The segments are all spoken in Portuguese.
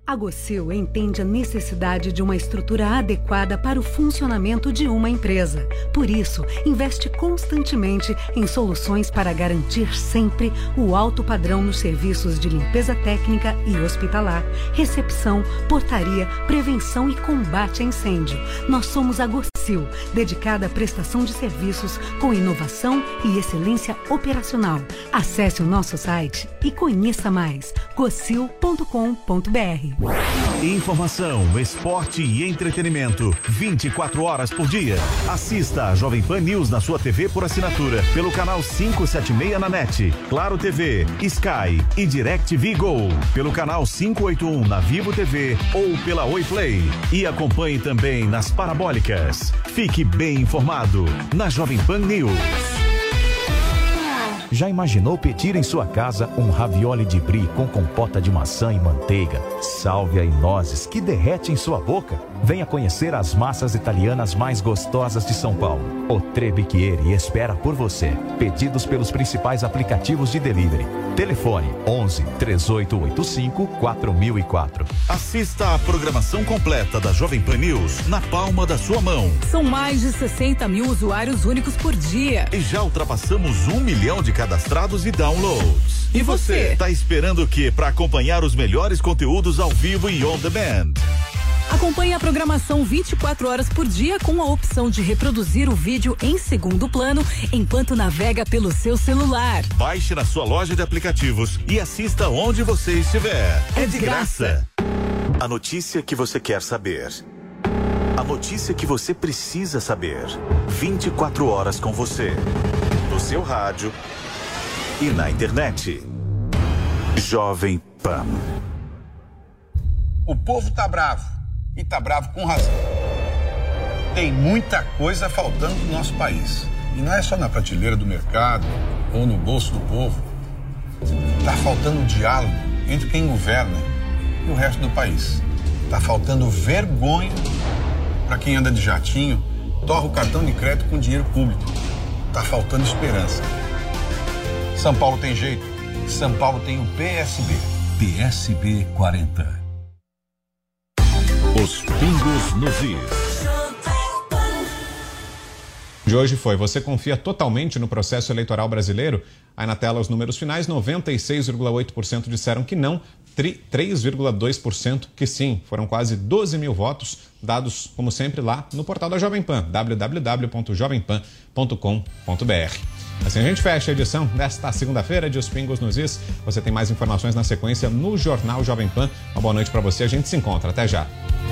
A Gocil entende a necessidade de uma estrutura adequada para o funcionamento de uma empresa. Por isso, investe constantemente em soluções para garantir sempre o alto padrão nos serviços de limpeza técnica e hospitalar, recepção, portaria, prevenção e combate a incêndio. Nós somos a Gocil, dedicada à prestação de serviços com inovação e excelência operacional. Acesse o nosso site e conheça mais. gocil.com.br. Informação, esporte e entretenimento 24 horas por dia. Assista a Jovem Pan News na sua TV por assinatura pelo canal 576 na NET, Claro TV, Sky e DirecTV Go, pelo canal 581 na Vivo TV ou pela Oi Play. E acompanhe também nas parabólicas. Fique bem informado na Jovem Pan News. Já imaginou pedir em sua casa um ravioli de brie com compota de maçã e manteiga, sálvia e nozes que derrete em sua boca? Venha conhecer as massas italianas mais gostosas de São Paulo. O Trebicchieri espera por você. Pedidos pelos principais aplicativos de delivery. Telefone 11 3885 4004. Assista a programação completa da Jovem Pan News na palma da sua mão. São mais de 60 mil usuários únicos por dia. E já ultrapassamos 1 milhão de cadastrados e downloads. E você? Tá esperando o quê para acompanhar os melhores conteúdos ao vivo e on demand? Acompanhe a programação 24 horas por dia com a opção de reproduzir o vídeo em segundo plano enquanto navega pelo seu celular. Baixe na sua loja de aplicativos e assista onde você estiver. É de graça. A notícia que você quer saber. A notícia que você precisa saber. 24 horas com você. No seu rádio e na internet. Jovem Pan. O povo tá bravo. E tá bravo com razão. Tem muita coisa faltando no nosso país. E não é só na prateleira do mercado ou no bolso do povo. Tá faltando diálogo entre quem governa e o resto do país. Tá faltando vergonha para quem anda de jatinho, torra o cartão de crédito com dinheiro público. Tá faltando esperança. São Paulo tem jeito. São Paulo tem o PSB. PSB 40. Os pingos nos is. De hoje foi: você confia totalmente no processo eleitoral brasileiro? Aí na tela os números finais: 96,8% disseram que não, 3,2% que sim. Foram quase 12 mil votos, dados como sempre lá no portal da Jovem Pan, www.jovempan.com.br. Assim a gente fecha a edição desta segunda-feira de Os Pingos nos Is. Você tem mais informações na sequência no Jornal Jovem Pan. Uma boa noite para você, a gente se encontra. Até já.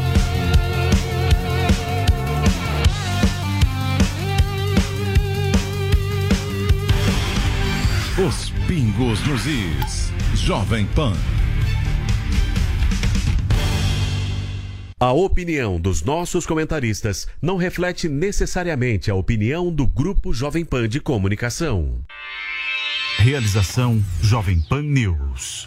Os Pingos nos Is. Jovem Pan. A opinião dos nossos comentaristas não reflete necessariamente a opinião do Grupo Jovem Pan de Comunicação. Realização Jovem Pan News.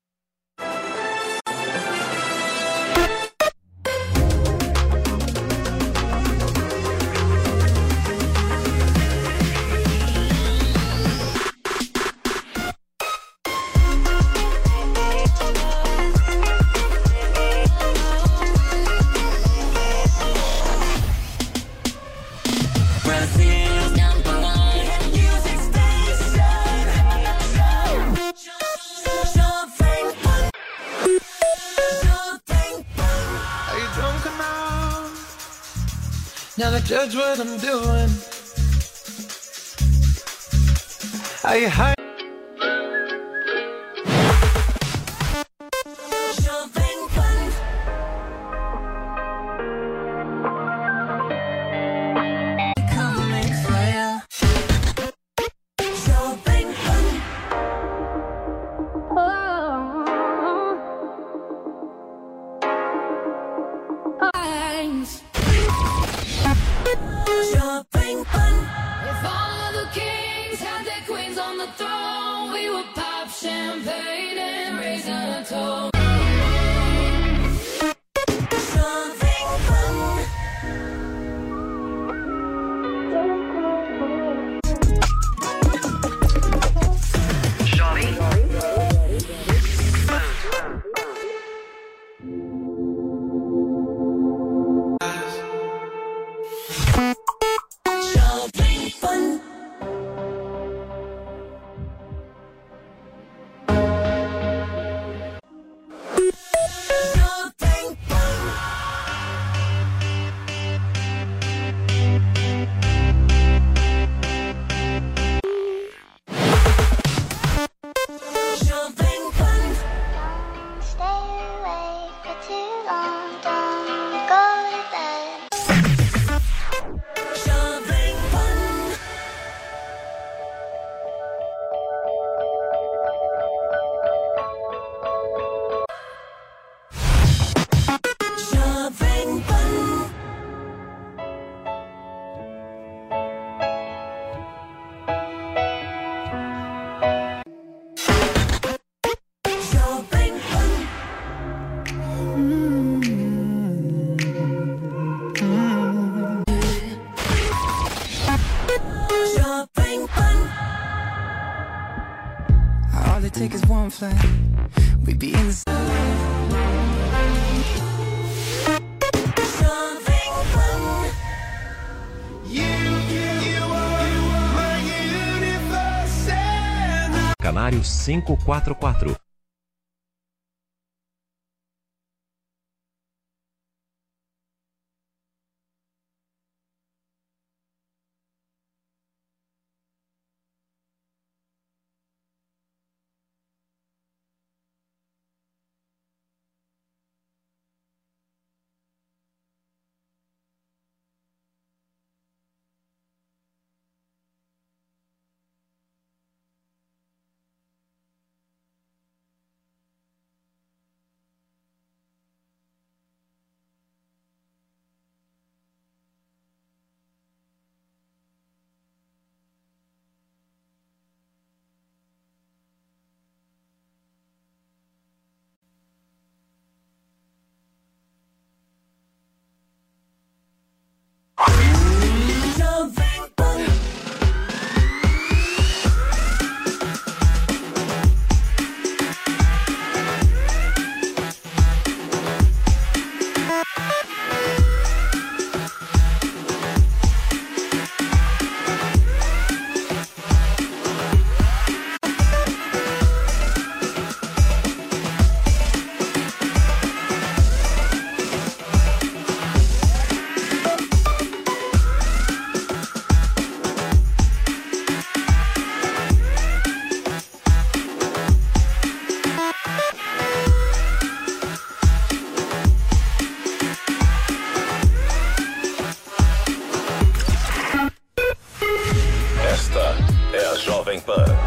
Never judge what I'm doing. Are you high? If all of the kings had their queens on the throne. flight, we'd be in the Canário 544. Jovem Pan.